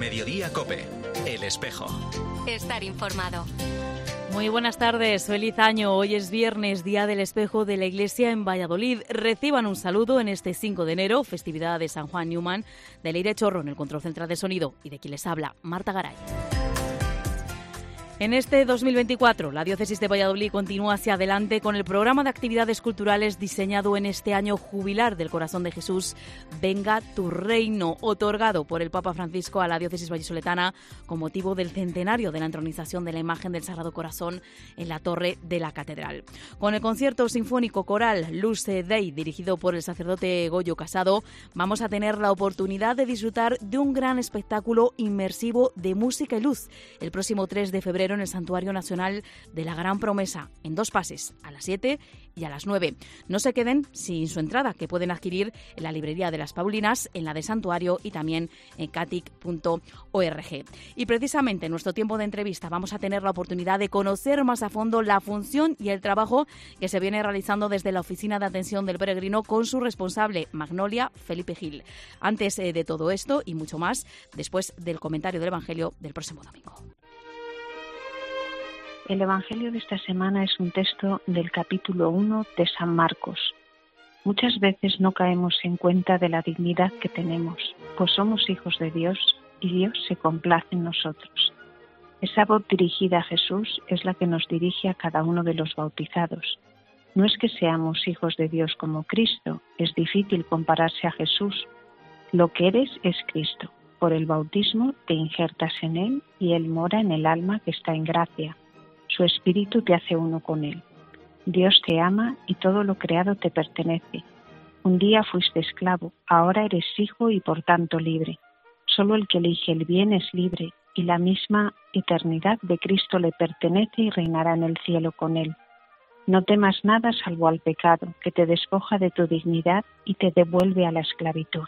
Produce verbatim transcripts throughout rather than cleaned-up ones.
Mediodía COPE, El Espejo. Estar informado. Muy buenas tardes, feliz año. Hoy es viernes, Día del Espejo de la Iglesia en Valladolid. Reciban un saludo en este cinco de enero, festividad de San Juan Newman, de Leire Chorro en el control central de sonido y de quien les habla, Marta Garay. En este dos mil veinticuatro, la Diócesis de Valladolid continúa hacia adelante con el programa de actividades culturales diseñado en este año jubilar del Corazón de Jesús, Venga tu Reino, otorgado por el Papa Francisco a la Diócesis vallisoletana con motivo del centenario de la entronización de la imagen del Sagrado Corazón en la torre de la catedral. Con el concierto sinfónico coral Luce Dei, dirigido por el sacerdote Goyo Casado, vamos a tener la oportunidad de disfrutar de un gran espectáculo inmersivo de música y luz el próximo tres de febrero en el Santuario Nacional de la Gran Promesa, en dos pases, a las siete y a las nueve. No se queden sin su entrada, que pueden adquirir en la librería de las Paulinas, en la de Santuario y también en catic punto org. Y precisamente en nuestro tiempo de entrevista vamos a tener la oportunidad de conocer más a fondo la función y el trabajo que se viene realizando desde la Oficina de Atención del Peregrino con su responsable, Magnolia Felipe Gil. Antes eh, de todo esto y mucho más, después del comentario del Evangelio del próximo domingo. El Evangelio de esta semana es un texto del capítulo uno de San Marcos. Muchas veces no caemos en cuenta de la dignidad que tenemos, pues somos hijos de Dios y Dios se complace en nosotros. Esa voz dirigida a Jesús es la que nos dirige a cada uno de los bautizados. No es que seamos hijos de Dios como Cristo, es difícil compararse a Jesús. Lo que eres es Cristo. Por el bautismo te injertas en Él y Él mora en el alma que está en gracia. Su espíritu te hace uno con Él. Dios te ama y todo lo creado te pertenece. Un día fuiste esclavo, ahora eres hijo y por tanto libre. Solo el que elige el bien es libre y la misma eternidad de Cristo le pertenece y reinará en el cielo con Él. No temas nada salvo al pecado, que te despoja de tu dignidad y te devuelve a la esclavitud.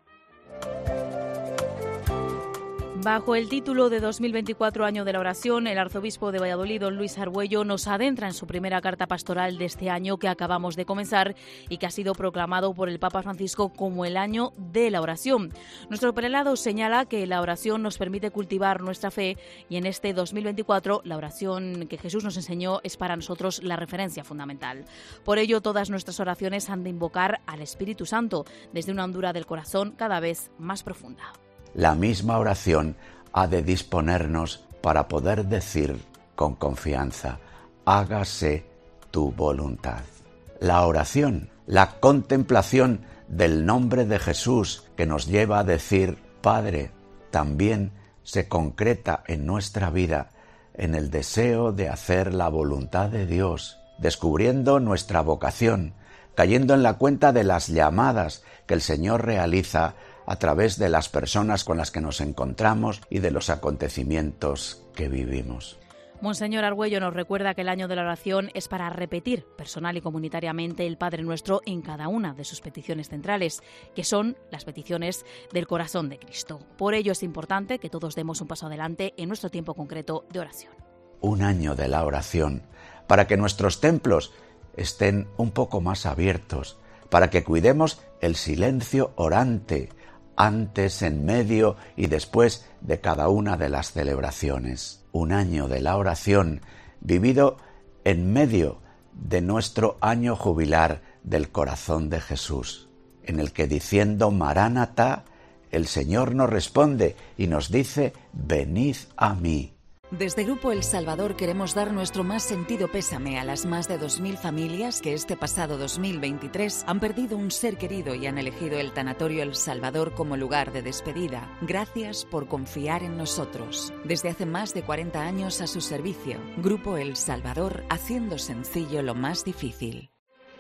Bajo el título de dos mil veinticuatro Año de la Oración, el arzobispo de Valladolid, don Luis Argüello, nos adentra en su primera carta pastoral de este año que acabamos de comenzar y que ha sido proclamado por el Papa Francisco como el Año de la Oración. Nuestro prelado señala que la oración nos permite cultivar nuestra fe y en este dos mil veinticuatro la oración que Jesús nos enseñó es para nosotros la referencia fundamental. Por ello, todas nuestras oraciones han de invocar al Espíritu Santo desde una hondura del corazón cada vez más profunda. La misma oración ha de disponernos para poder decir con confianza, hágase tu voluntad. La oración, la contemplación del nombre de Jesús que nos lleva a decir Padre, también se concreta en nuestra vida en el deseo de hacer la voluntad de Dios, descubriendo nuestra vocación, cayendo en la cuenta de las llamadas que el Señor realiza a través de las personas con las que nos encontramos y de los acontecimientos que vivimos. Monseñor Argüello nos recuerda que el Año de la Oración es para repetir personal y comunitariamente el Padre Nuestro en cada una de sus peticiones centrales, que son las peticiones del corazón de Cristo. Por ello es importante que todos demos un paso adelante en nuestro tiempo concreto de oración. Un año de la oración, para que nuestros templos estén un poco más abiertos, para que cuidemos el silencio orante, antes, en medio y después de cada una de las celebraciones. Un año de la oración vivido en medio de nuestro año jubilar del corazón de Jesús, en el que diciendo Maránata, el Señor nos responde y nos dice, venid a mí. Desde Grupo El Salvador queremos dar nuestro más sentido pésame a las más de dos mil familias que este pasado dos mil veintitrés han perdido un ser querido y han elegido el Tanatorio El Salvador como lugar de despedida. Gracias por confiar en nosotros. Desde hace más de cuarenta años a su servicio. Grupo El Salvador, haciendo sencillo lo más difícil.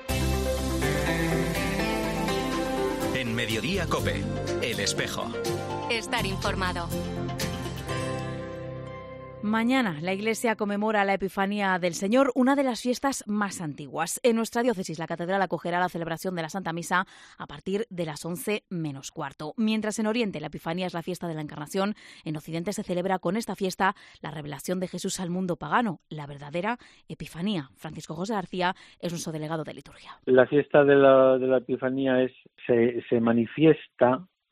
En Mediodía COPE, El Espejo. Estar informado. Mañana la Iglesia conmemora la Epifanía del Señor, una de las fiestas más antiguas. En nuestra diócesis, la catedral acogerá la celebración de la Santa Misa a partir de las once menos cuarto. Mientras en Oriente la Epifanía es la fiesta de la Encarnación, en Occidente se celebra con esta fiesta la revelación de Jesús al mundo pagano, la verdadera Epifanía. Francisco José García es nuestro delegado de liturgia. La fiesta de la, de la Epifanía es se, se manifiesta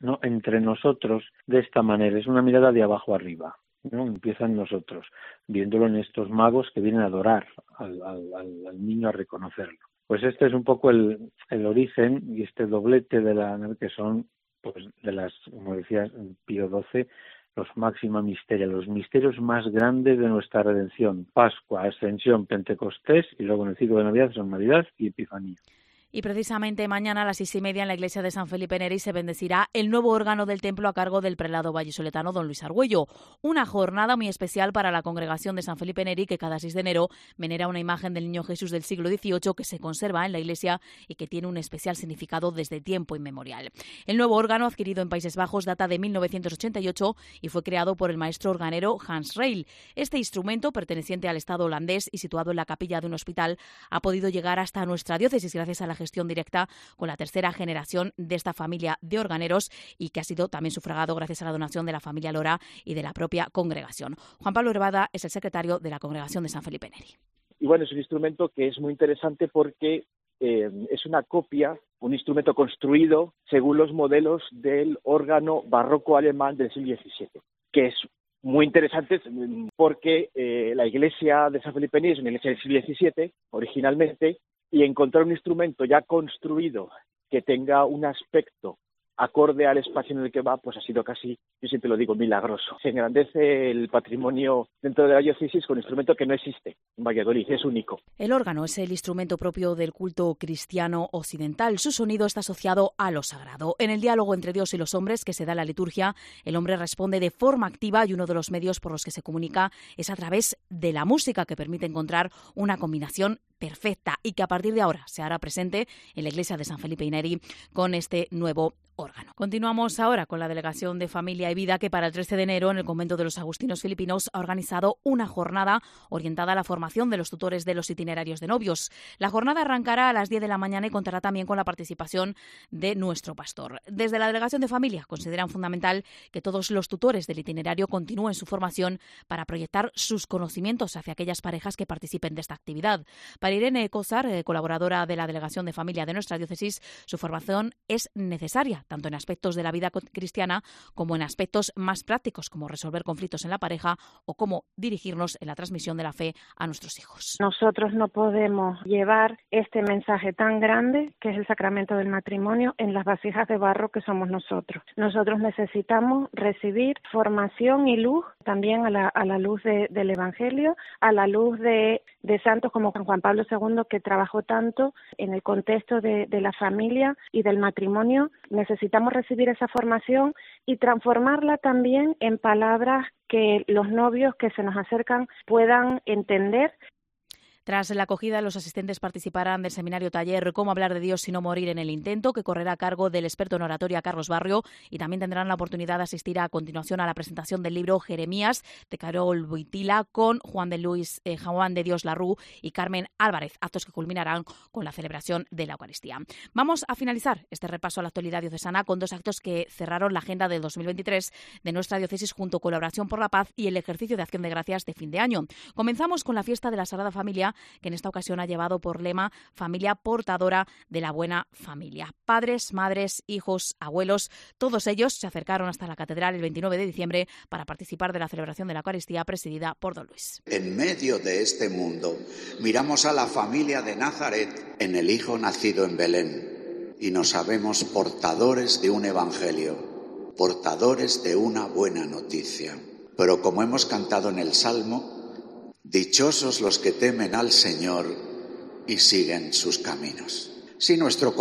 ¿no?, entre nosotros de esta manera. Es una mirada de abajo arriba, ¿no? Empieza en nosotros, viéndolo en estos magos que vienen a adorar al, al, al, al niño, a reconocerlo. Pues este es un poco el, el origen y este doblete de la que son, pues, de las, como decía Pío doce, los máxima misteria, los misterios más grandes de nuestra redención: Pascua, Ascensión, Pentecostés, y luego en el ciclo de Navidad son Navidad y Epifanía. Y precisamente mañana a las seis y media en la iglesia de San Felipe Neri se bendecirá el nuevo órgano del templo a cargo del prelado vallisoletano don Luis Argüello. Una jornada muy especial para la congregación de San Felipe Neri, que cada seis de enero venera una imagen del Niño Jesús del siglo dieciocho que se conserva en la iglesia y que tiene un especial significado desde tiempo inmemorial. El nuevo órgano, adquirido en Países Bajos, data de mil novecientos ochenta y ocho y fue creado por el maestro organero Hans Reil. Este instrumento, perteneciente al Estado holandés y situado en la capilla de un hospital, ha podido llegar hasta nuestra diócesis gracias a la gestión directa con la tercera generación de esta familia de organeros, y que ha sido también sufragado gracias a la donación de la familia Lora y de la propia congregación. Juan Pablo Herbada es el secretario de la congregación de San Felipe Neri. Y bueno, es un instrumento que es muy interesante porque eh, es una copia, un instrumento construido según los modelos del órgano barroco alemán del siglo diecisiete, que es muy interesante porque eh, la iglesia de San Felipe Neri es una iglesia del siglo diecisiete originalmente, y encontrar un instrumento ya construido que tenga un aspecto acorde al espacio en el que va, pues ha sido casi, yo siempre lo digo, milagroso. Se engrandece el patrimonio dentro de la diócesis con un instrumento que no existe en Valladolid, es único. El órgano es el instrumento propio del culto cristiano occidental. Su sonido está asociado a lo sagrado. En el diálogo entre Dios y los hombres que se da en la liturgia, el hombre responde de forma activa, y uno de los medios por los que se comunica es a través de la música, que permite encontrar una combinación perfecta y que a partir de ahora se hará presente en la iglesia de San Felipe Neri con este nuevo órgano. Continuamos ahora con la Delegación de Familia y Vida, que para el trece de enero en el convento de los agustinos filipinos ha organizado una jornada orientada a la formación de los tutores de los itinerarios de novios. La jornada arrancará a las diez de la mañana y contará también con la participación de nuestro pastor. Desde la Delegación de Familia consideran fundamental que todos los tutores del itinerario continúen su formación para proyectar sus conocimientos hacia aquellas parejas que participen de esta actividad. Para Irene Cosar, colaboradora de la Delegación de Familia de nuestra diócesis, su formación es necesaria, tanto en aspectos de la vida cristiana como en aspectos más prácticos, como resolver conflictos en la pareja o cómo dirigirnos en la transmisión de la fe a nuestros hijos. Nosotros no podemos llevar este mensaje tan grande, que es el sacramento del matrimonio, en las vasijas de barro que somos nosotros. Nosotros necesitamos recibir formación y luz, también a la, a la luz de, del Evangelio, a la luz de, de santos como San Juan Pablo segundo, que trabajó tanto en el contexto de, de la familia y del matrimonio. Necesitamos recibir esa formación y transformarla también en palabras que los novios que se nos acercan puedan entender. Tras la acogida, los asistentes participarán del seminario taller Cómo hablar de Dios y no morir en el intento, que correrá a cargo del experto en oratoria Carlos Barrio, y también tendrán la oportunidad de asistir a continuación a la presentación del libro Jeremías de Carol Boitila con Juan de Luis, eh, Juan de Dios Larrú y Carmen Álvarez, actos que culminarán con la celebración de la Eucaristía. Vamos a finalizar este repaso a la actualidad diocesana con dos actos que cerraron la agenda del dos mil veintitrés de nuestra diócesis junto con Colaboración por la Paz y el ejercicio de acción de gracias de fin de año. Comenzamos con la fiesta de la Sagrada Familia, que en esta ocasión ha llevado por lema Familia portadora de la buena familia. Padres, madres, hijos, abuelos, todos ellos se acercaron hasta la catedral el veintinueve de diciembre para participar de la celebración de la Eucaristía presidida por don Luis. En medio de este mundo miramos a la familia de Nazaret en el Hijo nacido en Belén y nos sabemos portadores de un evangelio, portadores de una buena noticia. Pero como hemos cantado en el Salmo, dichosos los que temen al Señor y siguen sus caminos. Si nuestro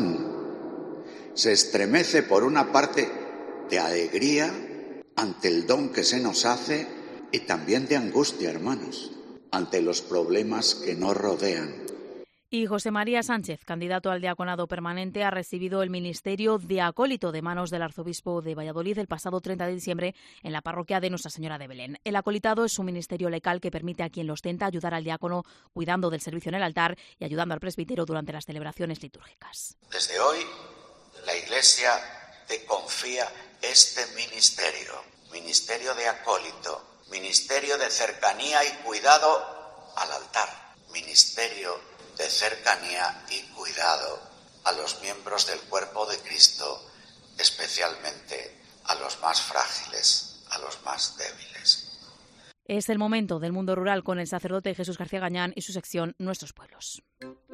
corazón se estremece por una parte de alegría ante el don que se nos hace y también de angustia, hermanos, ante los problemas que nos rodean. Y José María Sánchez, candidato al diaconado permanente, ha recibido el ministerio de acólito de manos del arzobispo de Valladolid el pasado treinta de diciembre en la parroquia de Nuestra Señora de Belén. El acolitado es un ministerio laical que permite a quien lo ostenta ayudar al diácono cuidando del servicio en el altar y ayudando al presbítero durante las celebraciones litúrgicas. Desde hoy, la Iglesia te confía este ministerio, ministerio de acólito, ministerio de cercanía y cuidado al altar, ministerio de cercanía y cuidado a los miembros del cuerpo de Cristo, especialmente a los más frágiles, a los más débiles. Es el momento del mundo rural con el sacerdote Jesús García Gañán y su sección Nuestros Pueblos.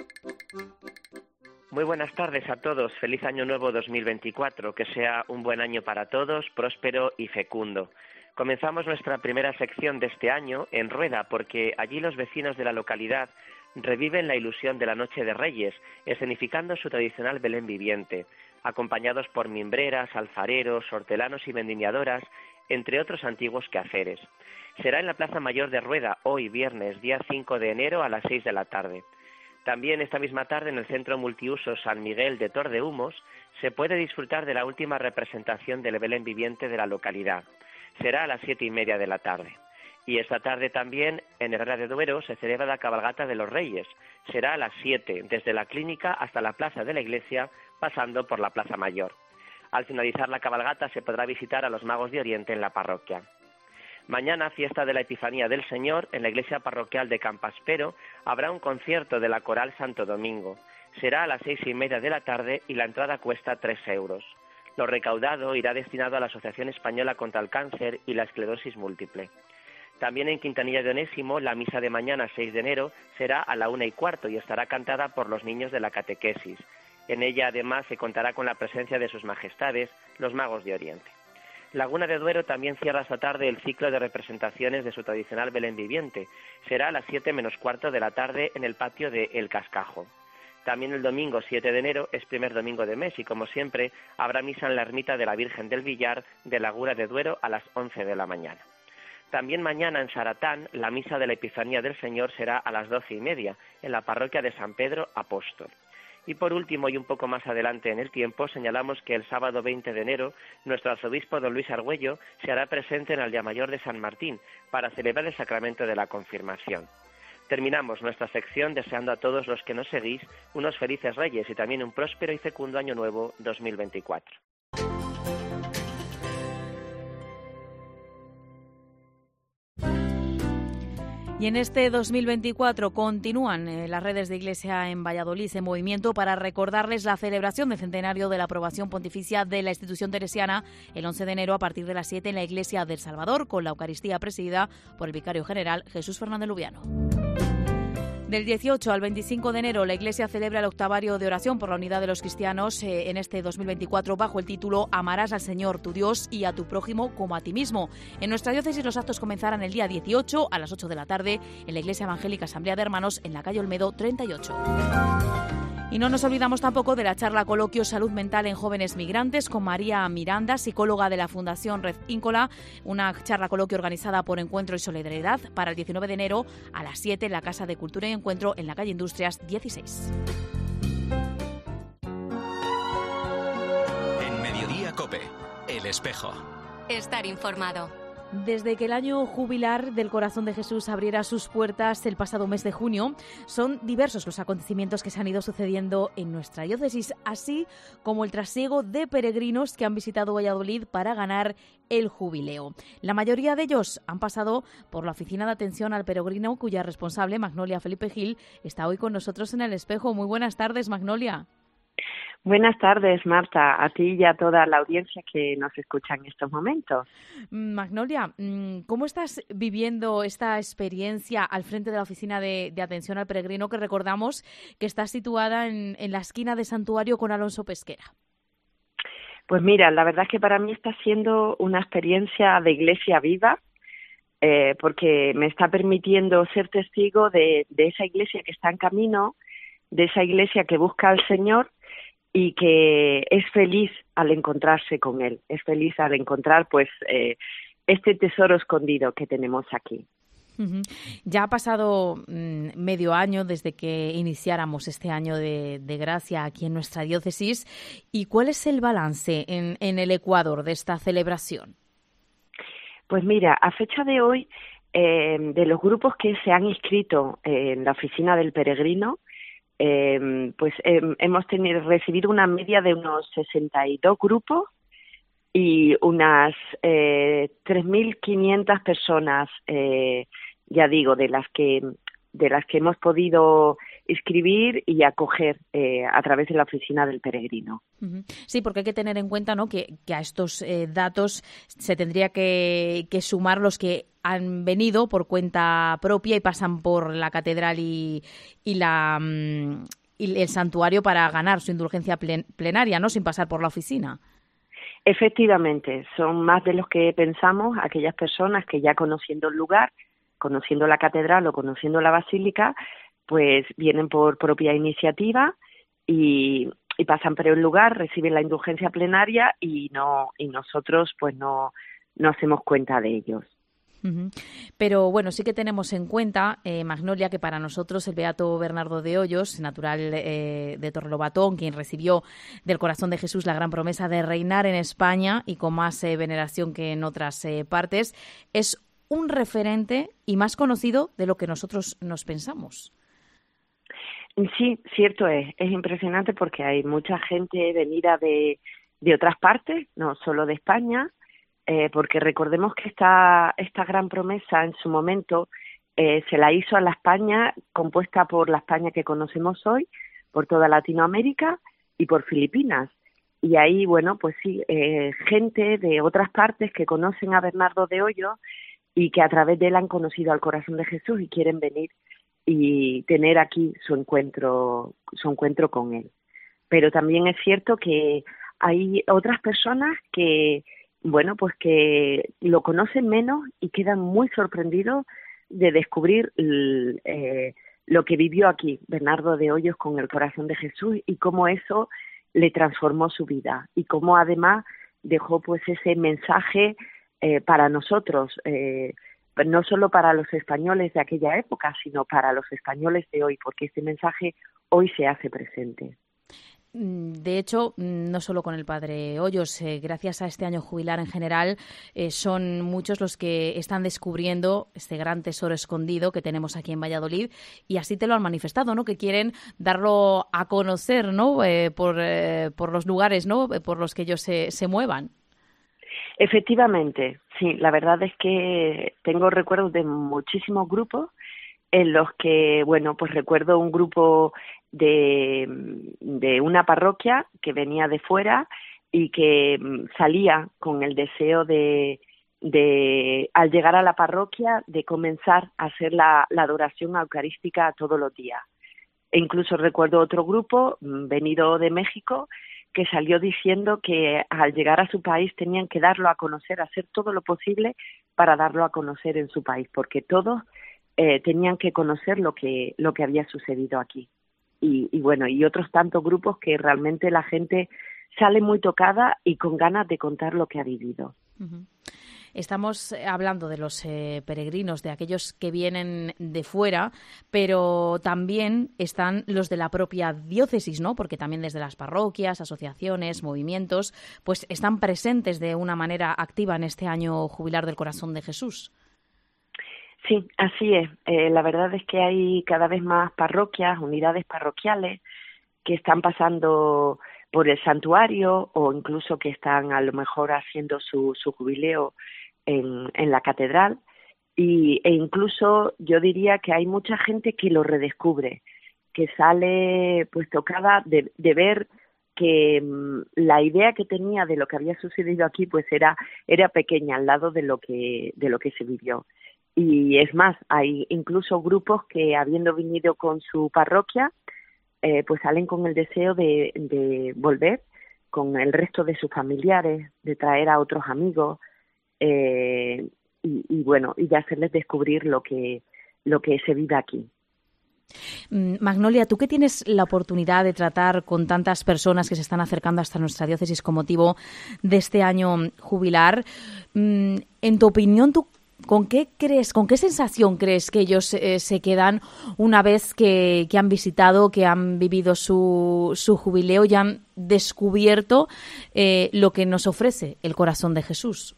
Muy buenas tardes a todos. Feliz Año Nuevo dos mil veinticuatro. Que sea un buen año para todos, próspero y fecundo. Comenzamos nuestra primera sección de este año en Rueda, porque allí los vecinos de la localidad reviven la ilusión de la Noche de Reyes, escenificando su tradicional Belén viviente, acompañados por mimbreras, alfareros, hortelanos y vendimiadoras, entre otros antiguos quehaceres. Será en la Plaza Mayor de Rueda, hoy viernes, día cinco de enero, a las seis de la tarde. También esta misma tarde en el Centro Multiuso San Miguel de Tordehumos se puede disfrutar de la última representación del Belén viviente de la localidad. Será a las siete y media de la tarde. Y esta tarde también en Herrera de Duero se celebra la cabalgata de los Reyes. Será a las siete, desde la clínica hasta la plaza de la iglesia, pasando por la Plaza Mayor. Al finalizar la cabalgata se podrá visitar a los Magos de Oriente en la parroquia. Mañana, fiesta de la Epifanía del Señor, en la iglesia parroquial de Campaspero, habrá un concierto de la Coral Santo Domingo. Será a las seis y media de la tarde y la entrada cuesta tres euros. Lo recaudado irá destinado a la Asociación Española contra el Cáncer y la Esclerosis Múltiple. También en Quintanilla de Onésimo, la misa de mañana, seis de enero, será a la una y cuarto y estará cantada por los niños de la catequesis. En ella, además, se contará con la presencia de sus majestades, los Magos de Oriente. Laguna de Duero también cierra esta tarde el ciclo de representaciones de su tradicional Belén viviente. Será a las siete menos cuarto de la tarde en el patio de El Cascajo. También el domingo siete de enero es primer domingo de mes y, como siempre, habrá misa en la ermita de la Virgen del Villar de Laguna de Duero a las once de la mañana. También mañana en Saratán la misa de la Epifanía del Señor será a las doce y media en la parroquia de San Pedro Apóstol. Y por último, y un poco más adelante en el tiempo, señalamos que el sábado veinte de enero nuestro arzobispo don Luis Argüello se hará presente en Aldea Mayor de San Martín para celebrar el sacramento de la confirmación. Terminamos nuestra sección deseando a todos los que nos seguís unos felices Reyes y también un próspero y fecundo Año Nuevo dos mil veinticuatro. Y en este dos mil veinticuatro continúan eh, las redes de Iglesia en Valladolid en movimiento para recordarles la celebración del centenario de la aprobación pontificia de la institución teresiana el once de enero a partir de las siete en la Iglesia del Salvador, con la Eucaristía presidida por el vicario general Jesús Fernández Lubiano. Del dieciocho al veinticinco de enero, la Iglesia celebra el octavario de oración por la unidad de los cristianos eh, en este dos mil veinticuatro bajo el título Amarás al Señor tu Dios y a tu prójimo como a ti mismo. En nuestra diócesis los actos comenzarán el día dieciocho a las ocho de la tarde en la Iglesia Evangélica Asamblea de Hermanos en la calle Olmedo treinta y ocho. Y no nos olvidamos tampoco de la charla coloquio Salud Mental en Jóvenes Migrantes con María Miranda, psicóloga de la Fundación Red Íncola, una charla coloquio organizada por Encuentro y Solidaridad para el diecinueve de enero a las siete en la Casa de Cultura y Encuentro en la calle Industrias dieciséis. En Mediodía COPE, El Espejo. Estar informado. Desde que el año jubilar del Corazón de Jesús abriera sus puertas el pasado mes de junio, son diversos los acontecimientos que se han ido sucediendo en nuestra diócesis, así como el trasiego de peregrinos que han visitado Valladolid para ganar el jubileo. La mayoría de ellos han pasado por la Oficina de Atención al Peregrino, cuya responsable, Magnolia Felipe Gil, está hoy con nosotros en El Espejo. Muy buenas tardes, Magnolia. Buenas tardes, Marta, a ti y a toda la audiencia que nos escucha en estos momentos. Magnolia, ¿cómo estás viviendo esta experiencia al frente de la Oficina de, de Atención al Peregrino, que recordamos que está situada en, en la esquina de Santuario con Alonso Pesquera? Pues mira, la verdad es que para mí está siendo una experiencia de iglesia viva, eh, porque me está permitiendo ser testigo de, de esa iglesia que está en camino, de esa iglesia que busca al Señor y que es feliz al encontrarse con Él, es feliz al encontrar pues eh, este tesoro escondido que tenemos aquí. Uh-huh. Ya ha pasado mmm, medio año desde que iniciáramos este año de, de gracia aquí en nuestra diócesis. ¿Y cuál es el balance en, en el Ecuador de esta celebración? Pues mira, a fecha de hoy, eh, de los grupos que se han inscrito en la Oficina del Peregrino, Eh, pues eh, hemos tenido recibido una media de unos sesenta y dos grupos y unas eh, tres mil quinientas personas, eh, ya digo, de las que de las que hemos podido inscribir y acoger eh, a través de la oficina del peregrino. Sí, porque hay que tener en cuenta, ¿no?, que, que a estos eh, datos se tendría que, que sumar los que han venido por cuenta propia y pasan por la catedral y, y la mm, y el santuario para ganar su indulgencia plen, plenaria, ¿no?, sin pasar por la oficina. Efectivamente, son más de los que pensamos aquellas personas que ya conociendo el lugar, conociendo la catedral o conociendo la basílica, pues vienen por propia iniciativa y, y pasan por el lugar, reciben la indulgencia plenaria y no y nosotros pues no, no hacemos cuenta de ellos. Uh-huh. Pero bueno, sí que tenemos en cuenta, eh, Magnolia, que para nosotros el beato Bernardo de Hoyos, natural eh, de Torrelobatón, quien recibió del corazón de Jesús la gran promesa de reinar en España y con más eh, veneración que en otras eh, partes, es un referente y más conocido de lo que nosotros nos pensamos. Sí, cierto es. Es impresionante porque hay mucha gente venida de, de otras partes, no solo de España, eh, porque recordemos que esta, esta gran promesa en su momento eh, se la hizo a la España compuesta por la España que conocemos hoy, por toda Latinoamérica y por Filipinas. Y ahí, bueno, pues sí, eh, gente de otras partes que conocen a Bernardo de Hoyos y que a través de él han conocido al corazón de Jesús y quieren venir y tener aquí su encuentro, su encuentro con él. Pero también es cierto que hay otras personas que, bueno, pues que lo conocen menos y quedan muy sorprendidos de descubrir eh, lo que vivió aquí Bernardo de Hoyos con el corazón de Jesús y cómo eso le transformó su vida y cómo además dejó pues ese mensaje eh, para nosotros, eh, no solo para los españoles de aquella época, sino para los españoles de hoy, porque este mensaje hoy se hace presente. De hecho, no solo con el padre Hoyos, eh, gracias a este año jubilar en general, eh, son muchos los que están descubriendo este gran tesoro escondido que tenemos aquí en Valladolid y así te lo han manifestado, ¿no? Que quieren darlo a conocer, ¿no? Eh, por, eh, por los lugares, ¿no? Por los que ellos se, se muevan. Efectivamente, sí, la verdad es que tengo recuerdos de muchísimos grupos en los que, bueno, pues recuerdo un grupo de, de una parroquia que venía de fuera y que salía con el deseo de, de al llegar a la parroquia, de comenzar a hacer la, la adoración eucarística todos los días. E incluso recuerdo otro grupo venido de México que salió diciendo que al llegar a su país tenían que darlo a conocer, hacer todo lo posible para darlo a conocer en su país, porque todos eh, tenían que conocer lo que lo que había sucedido aquí. Y, y bueno, y otros tantos grupos que realmente la gente sale muy tocada y con ganas de contar lo que ha vivido. Uh-huh. Estamos hablando de los eh, peregrinos, de aquellos que vienen de fuera, pero también están los de la propia diócesis, ¿no? Porque también desde las parroquias, asociaciones, movimientos, pues están presentes de una manera activa en este año jubilar del corazón de Jesús. Sí, así es. Eh, la verdad es que hay cada vez más parroquias, unidades parroquiales que están pasando por el santuario o incluso que están a lo mejor haciendo su, su jubileo en, en la catedral y, e incluso yo diría que hay mucha gente que lo redescubre, que sale pues tocada de, de ver que um, la idea que tenía de lo que había sucedido aquí pues era era pequeña al lado de lo que de lo que se vivió. Y es más, hay incluso grupos que habiendo venido con su parroquia Eh, pues salen con el deseo de, de volver con el resto de sus familiares, de traer a otros amigos eh, y, y bueno, y de hacerles descubrir lo que lo que se vive aquí. Magnolia, tú que tienes la oportunidad de tratar con tantas personas que se están acercando hasta nuestra diócesis con motivo de este año jubilar, en tu opinión, ¿tú ¿Con qué crees, con qué sensación crees que ellos eh, se quedan una vez que, que han visitado, que han vivido su, su jubileo y han descubierto eh, lo que nos ofrece el corazón de Jesús?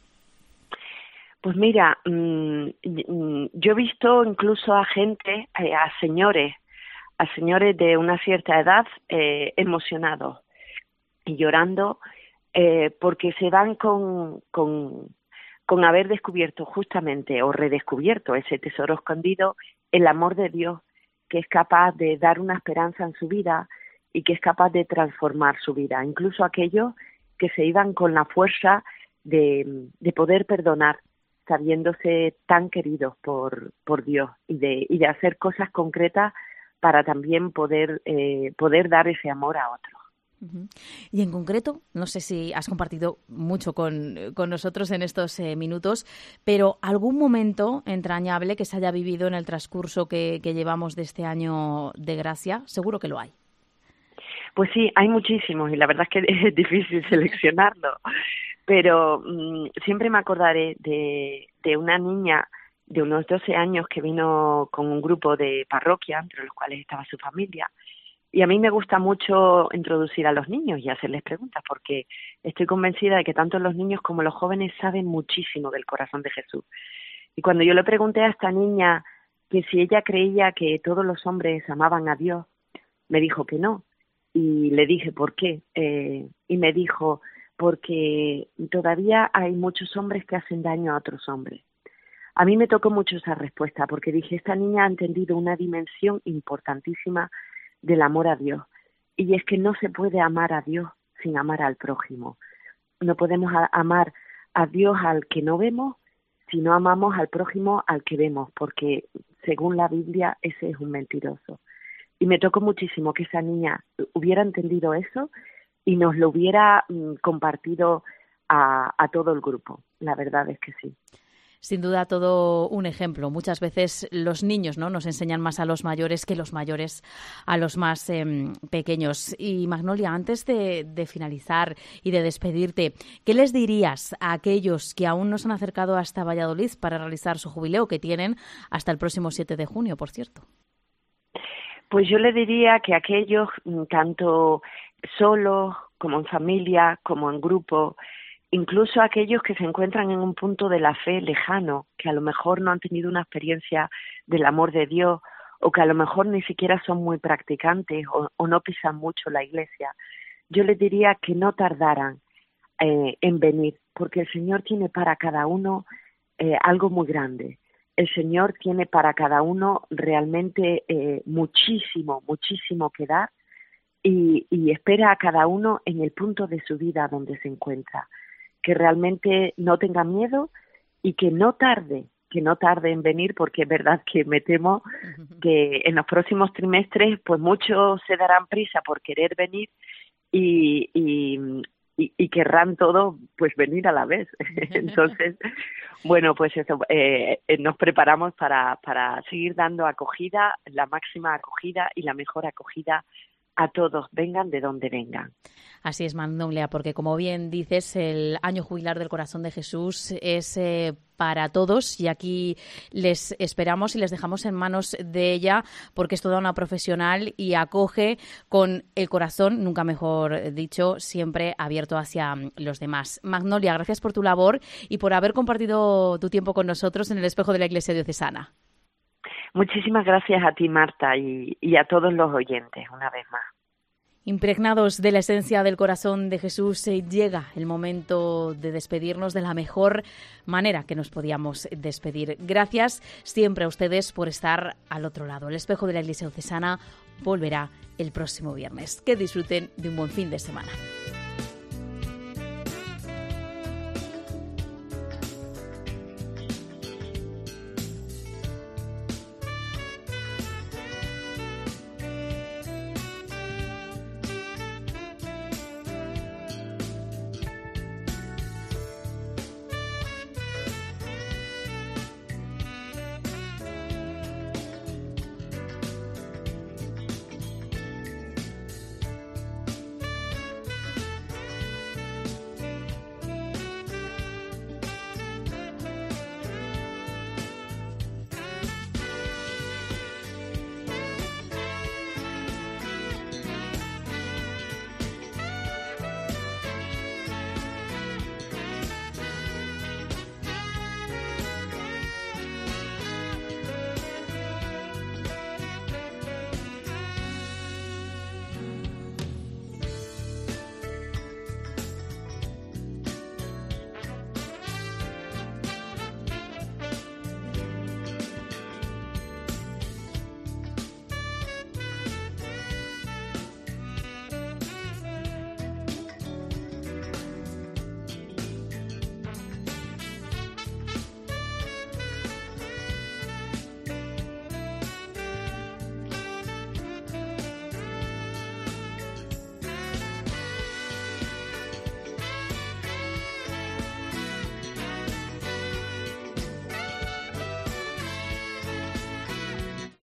Pues mira, mmm, yo he visto incluso a gente, eh, a señores, a señores de una cierta edad eh, emocionados y llorando eh, porque se van con... con con haber descubierto justamente o redescubierto ese tesoro escondido, el amor de Dios que es capaz de dar una esperanza en su vida y que es capaz de transformar su vida, incluso aquellos que se iban con la fuerza de, de poder perdonar, sabiéndose tan queridos por, por Dios y de, y de hacer cosas concretas para también poder, eh, poder dar ese amor a otros. Uh-huh. Y en concreto, no sé si has compartido mucho con, con nosotros en estos eh, minutos, pero algún momento entrañable que se haya vivido en el transcurso que, que llevamos de este año de gracia, seguro que lo hay. Pues sí, hay muchísimos y la verdad es que es difícil seleccionarlo, pero mmm, siempre me acordaré de, de una niña de unos doce años que vino con un grupo de parroquia, entre los cuales estaba su familia. Y a mí me gusta mucho introducir a los niños y hacerles preguntas, porque estoy convencida de que tanto los niños como los jóvenes saben muchísimo del corazón de Jesús. Y cuando yo le pregunté a esta niña que si ella creía que todos los hombres amaban a Dios, me dijo que no. Y le dije, ¿por qué? Eh, y me dijo, porque todavía hay muchos hombres que hacen daño a otros hombres. A mí me tocó mucho esa respuesta, porque dije, esta niña ha entendido una dimensión importantísima del amor a Dios, y es que no se puede amar a Dios sin amar al prójimo. No podemos a- amar a Dios al que no vemos si no amamos al prójimo al que vemos, porque según la Biblia ese es un mentiroso. Y me tocó muchísimo que esa niña hubiera entendido eso y nos lo hubiera mm, compartido a, a todo el grupo. La verdad es que sí. Sin duda, todo un ejemplo. Muchas veces los niños, ¿no?, nos enseñan más a los mayores que los mayores a los más eh, pequeños. Y Magnolia, antes de, de finalizar y de despedirte, ¿qué les dirías a aquellos que aún no se han acercado hasta Valladolid para realizar su jubileo, que tienen hasta el próximo siete de junio, por cierto? Pues yo le diría que aquellos, tanto solos como en familia, como en grupo, incluso aquellos que se encuentran en un punto de la fe lejano, que a lo mejor no han tenido una experiencia del amor de Dios, o que a lo mejor ni siquiera son muy practicantes o, o no pisan mucho la iglesia, yo les diría que no tardaran eh, en venir, porque el Señor tiene para cada uno eh, algo muy grande. El Señor tiene para cada uno realmente eh, muchísimo, muchísimo que dar y, y espera a cada uno en el punto de su vida donde se encuentra. Que realmente no tenga miedo y que no tarde, que no tarde en venir, porque es verdad que me temo que en los próximos trimestres pues muchos se darán prisa por querer venir y, y, y, y querrán todos pues venir a la vez. Entonces, bueno, pues eso, eh, nos preparamos para, para seguir dando acogida, la máxima acogida y la mejor acogida a todos, vengan de donde vengan. Así es, Magnolia, porque como bien dices, el año jubilar del corazón de Jesús es eh, para todos y aquí les esperamos y les dejamos en manos de ella porque es toda una profesional y acoge con el corazón, nunca mejor dicho, siempre abierto hacia los demás. Magnolia, gracias por tu labor y por haber compartido tu tiempo con nosotros en el Espejo de la Iglesia Diocesana. Muchísimas gracias a ti, Marta, y, y a todos los oyentes, una vez más. Impregnados de la esencia del corazón de Jesús, eh, llega el momento de despedirnos de la mejor manera que nos podíamos despedir. Gracias siempre a ustedes por estar al otro lado. El Espejo de la Iglesia Diocesana volverá el próximo viernes. Que disfruten de un buen fin de semana.